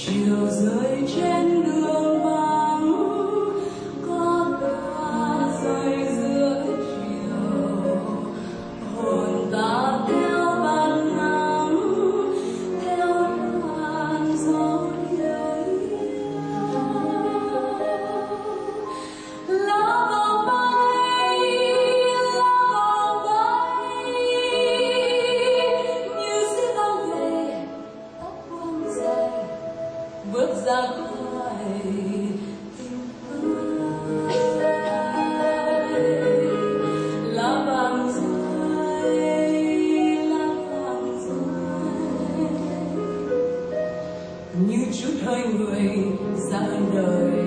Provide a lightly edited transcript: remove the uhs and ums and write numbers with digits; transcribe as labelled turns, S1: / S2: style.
S1: chiều rơi trên đường vắng có ta rơi giữa chiều hồn ta theo bản nắng theo làn gió điệu lá vàng bay như chiếc áo gầy tóc buông dài bước ra khỏi tình ai lá vàng rơi như chút hơi người ra đời